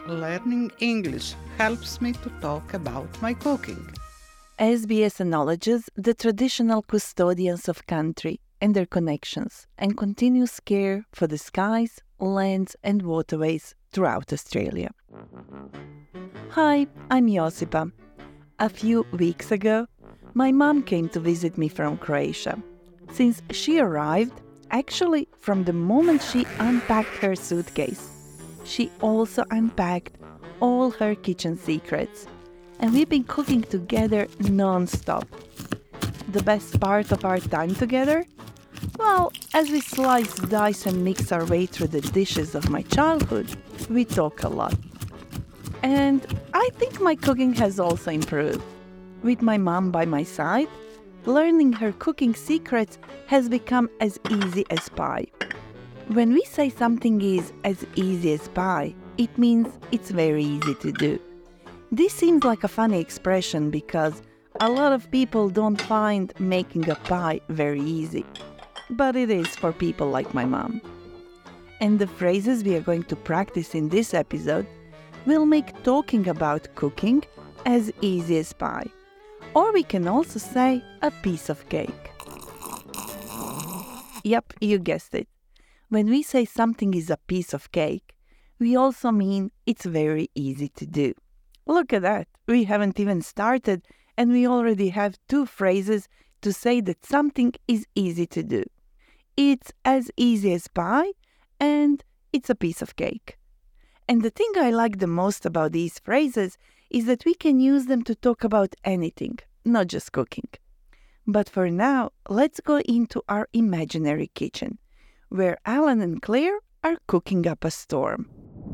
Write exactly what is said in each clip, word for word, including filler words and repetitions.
Learning English helps me to talk about my cooking. S B S acknowledges the traditional custodians of country and their connections and continuous care for the skies, lands and waterways throughout Australia. Hi, I'm Josipa. A few weeks ago, my mom came to visit me from Croatia. Since she arrived, actually from the moment she unpacked her suitcase, she also unpacked all her kitchen secrets. And we've been cooking together non-stop. The best part of our time together? Well, as we slice, dice and mix our way through the dishes of my childhood, we talk a lot. And I think my cooking has also improved. With my mom by my side, learning her cooking secrets has become as easy as pie. When we say something is as easy as pie, it means it's very easy to do. This seems like a funny expression because a lot of people don't find making a pie very easy. But it is for people like my mom. And the phrases we are going to practice in this episode will make talking about cooking as easy as pie. Or we can also say a piece of cake. Yep, you guessed it. When we say something is a piece of cake, we also mean it's very easy to do. Look at that, we haven't even started and we already have two phrases to say that something is easy to do. It's as easy as pie and it's a piece of cake. And the thing I like the most about these phrases is that we can use them to talk about anything, not just cooking. But for now, let's go into our imaginary kitchen, where Alan and Claire are cooking up a storm.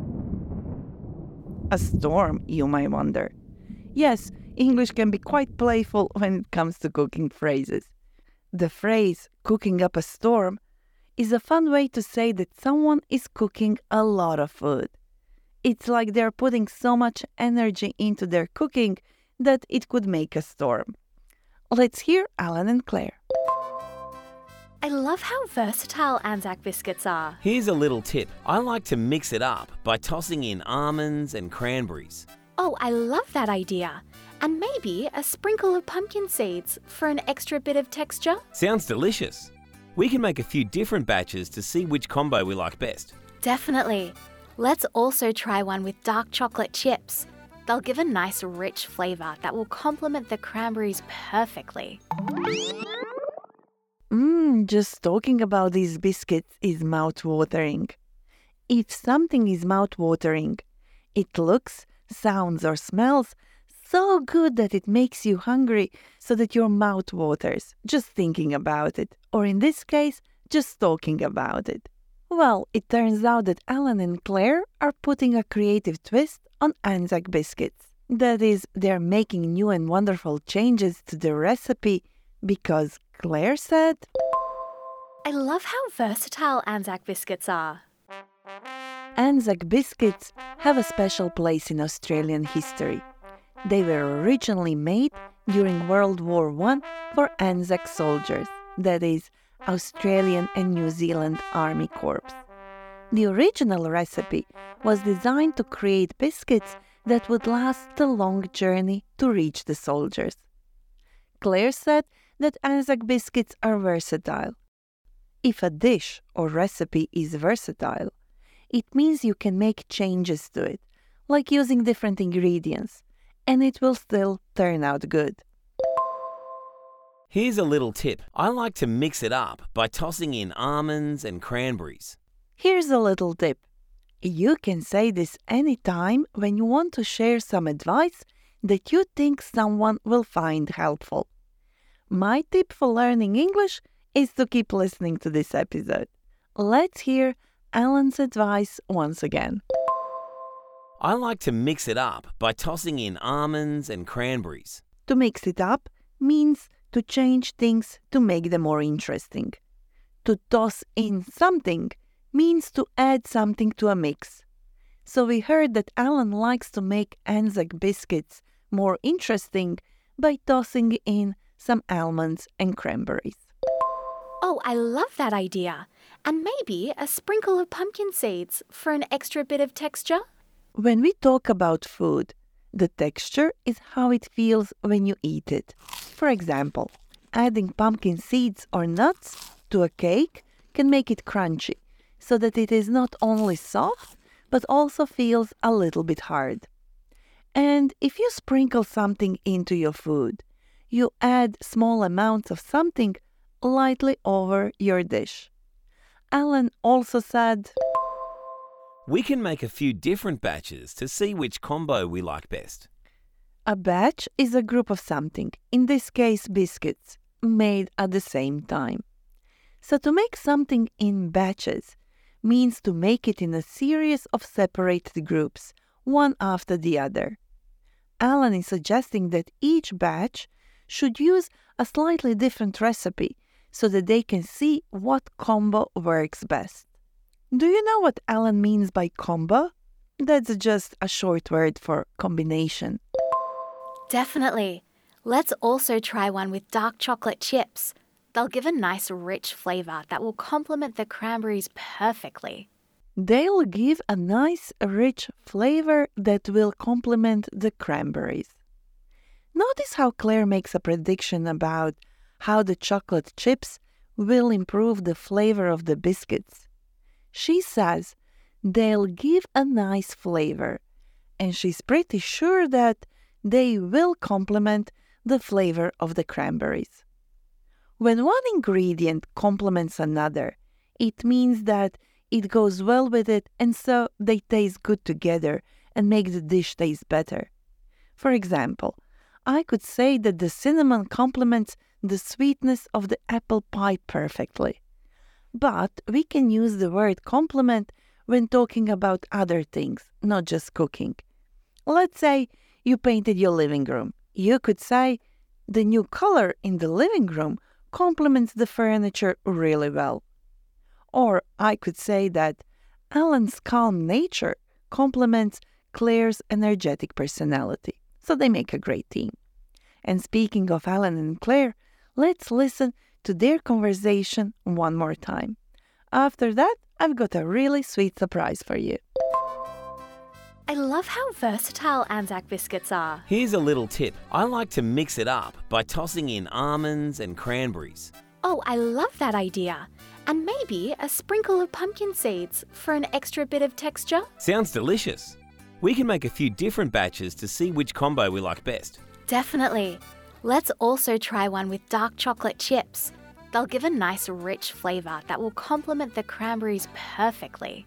A storm, you might wonder. Yes, English can be quite playful when it comes to cooking phrases. The phrase, cooking up a storm, is a fun way to say that someone is cooking a lot of food. It's like they're putting so much energy into their cooking that it could make a storm. Let's hear Alan and Claire. I love how versatile Anzac biscuits are. Here's a little tip. I like to mix it up by tossing in almonds and cranberries. Oh, I love that idea. And maybe a sprinkle of pumpkin seeds for an extra bit of texture. Sounds delicious. We can make a few different batches to see which combo we like best. Definitely. Let's also try one with dark chocolate chips. They'll give a nice rich flavour that will complement the cranberries perfectly. Mmm, just talking about these biscuits is mouth-watering. If something is mouth-watering, it looks, sounds or smells so good that it makes you hungry so that your mouth waters just thinking about it, or in this case, just talking about it. Well, it turns out that Alan and Claire are putting a creative twist on Anzac biscuits. That is, they're making new and wonderful changes to the recipe because Claire said, I love how versatile Anzac biscuits are. Anzac biscuits have a special place in Australian history. They were originally made during World War One for Anzac soldiers, that is, Australian and New Zealand Army Corps. The original recipe was designed to create biscuits that would last the long journey to reach the soldiers. Claire said that Anzac biscuits are versatile. If a dish or recipe is versatile, it means you can make changes to it, like using different ingredients, and it will still turn out good. Here's a little tip. I like to mix it up by tossing in almonds and cranberries. Here's a little tip. You can say this anytime when you want to share some advice that you think someone will find helpful. My tip for learning English is to keep listening to this episode. Let's hear Alan's advice once again. I like to mix it up by tossing in almonds and cranberries. To mix it up means to change things to make them more interesting. To toss in something means to add something to a mix. So we heard that Alan likes to make Anzac biscuits more interesting by tossing in some almonds and cranberries. Oh, I love that idea. And maybe a sprinkle of pumpkin seeds for an extra bit of texture. When we talk about food, the texture is how it feels when you eat it. For example, adding pumpkin seeds or nuts to a cake can make it crunchy, so that it is not only soft, but also feels a little bit hard. And if you sprinkle something into your food, you add small amounts of something lightly over your dish. Alan also said, We can make a few different batches to see which combo we like best. a batch is a group of something, in this case biscuits, made at the same time. So to make something in batches means to make it in a series of separated groups, one after the other. Alan is suggesting that each batch should use a slightly different recipe so that they can see what combo works best. Do you know what Alan means by combo? That's just a short word for combination. Definitely. Let's also try one with dark chocolate chips. They'll give a nice rich flavour that will complement the cranberries perfectly. They'll give a nice, rich flavor that will complement the cranberries. Notice how Claire makes a prediction about how the chocolate chips will improve the flavor of the biscuits. She says they'll give a nice flavor, and she's pretty sure that they will complement the flavor of the cranberries. When one ingredient complements another, it means that it goes well with it, and so they taste good together and make the dish taste better. For example, I could say that the cinnamon complements the sweetness of the apple pie perfectly. But we can use the word complement when talking about other things, not just cooking. Let's say you painted your living room. You could say the new color in the living room complements the furniture really well. Or I could say that Alan's calm nature complements Claire's energetic personality. So they make a great team. And speaking of Alan and Claire, let's listen to their conversation one more time. After that, I've got a really sweet surprise for you. I love how versatile Anzac biscuits are. Here's a little tip. I like to mix it up by tossing in almonds and cranberries. Oh, I love that idea. And maybe a sprinkle of pumpkin seeds for an extra bit of texture. Sounds delicious. We can make a few different batches to see which combo we like best. Definitely. Let's also try one with dark chocolate chips. They'll give a nice rich flavour that will complement the cranberries perfectly.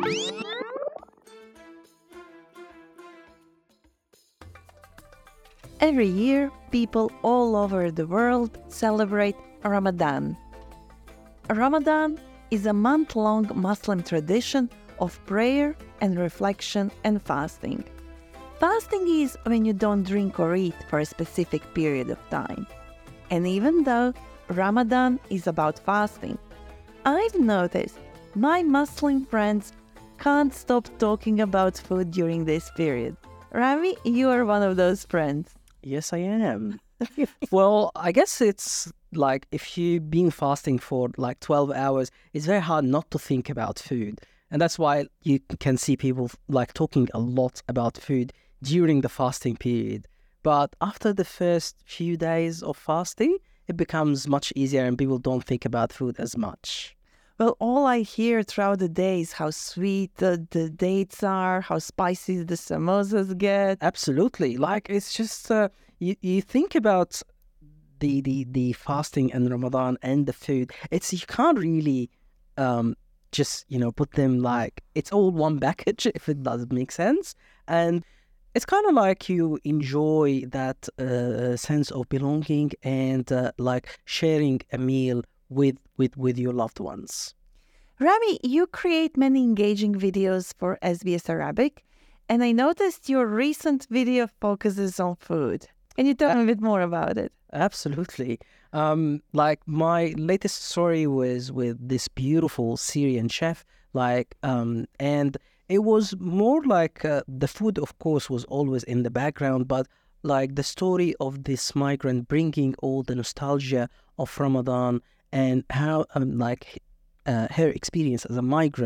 Every year, people all over the world celebrate Ramadan. Ramadan is a month-long Muslim tradition of prayer and reflection and fasting. Fasting is when you don't drink or eat for a specific period of time. And even though Ramadan is about fasting, I've noticed my Muslim friends can't stop talking about food during this period. Rami, you are one of those friends. Yes, I am. Well, I guess it's like if you've been fasting for like twelve hours, it's very hard not to think about food. And that's why you can see people like talking a lot about food during the fasting period. But after the first few days of fasting, it becomes much easier and people don't think about food as much. Well, all I hear throughout the day is how sweet the, the dates are, how spicy the samosas get. Absolutely. Like, it's just, uh, you, you think about the, the, the fasting and Ramadan and the food. It's, you can't really um, just, you know, put them like, it's all one package, if it does make sense. And it's kind of like you enjoy that uh, sense of belonging and uh, like sharing a meal with, with, with your loved ones. Rami, you create many engaging videos for S B S Arabic, and I noticed your recent video focuses on food. Can you tell uh, me a bit more about it? Absolutely. Um, like my latest story was with this beautiful Syrian chef, like, um, and it was more like uh, the food, of course, was always in the background, but like the story of this migrant bringing all the nostalgia of Ramadan and how um, like uh, her experience as a migrant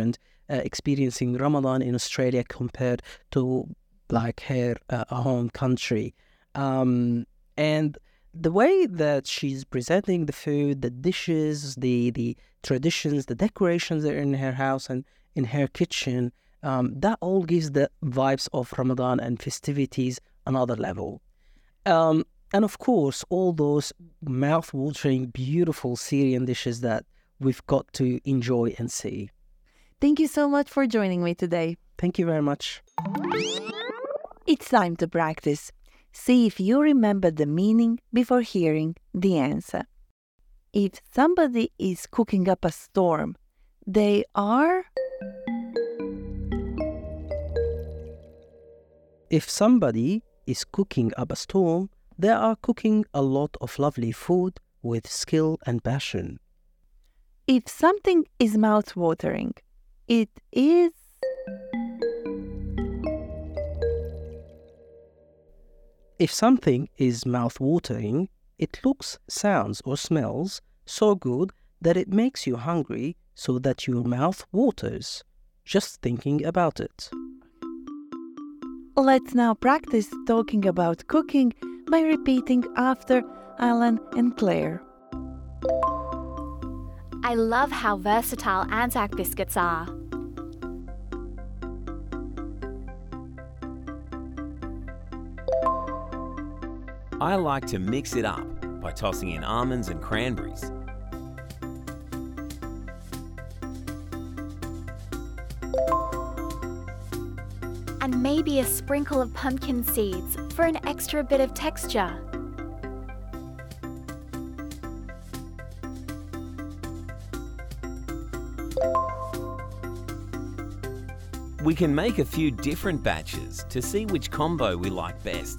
uh, experiencing Ramadan in Australia compared to like her uh, home country. Um, and the way that she's presenting the food, the dishes, the the traditions, the decorations that are in her house and in her kitchen, um, that all gives the vibes of Ramadan and festivities another level. Um, and of course, all those mouth-watering, beautiful Syrian dishes that we've got to enjoy and see. Thank you so much for joining me today. Thank you very much. It's time to practice. See if you remember the meaning before hearing the answer. If somebody is cooking up a storm, they are... If somebody is cooking up a storm, they are cooking a lot of lovely food with skill and passion. If something is mouth-watering, it is... If something is mouth-watering, it looks, sounds, or smells so good that it makes you hungry so that your mouth waters, just thinking about it. Let's now practice talking about cooking by repeating after Alan and Claire. I love how versatile Anzac biscuits are. I like to mix it up by tossing in almonds and cranberries. And maybe a sprinkle of pumpkin seeds for an extra bit of texture. We can make a few different batches to see which combo we like best.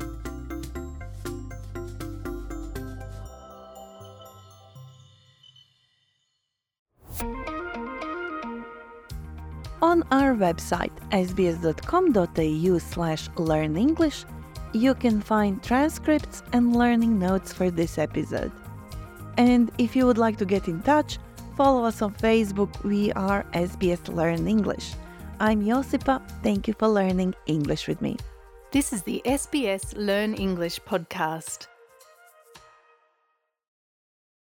On our website, sbs.com.au slash learn English, you can find transcripts and learning notes for this episode. And if you would like to get in touch, follow us on Facebook. We are S B S Learn English. I'm Josipa. Thank you for learning English with me. This is the S B S Learn English podcast.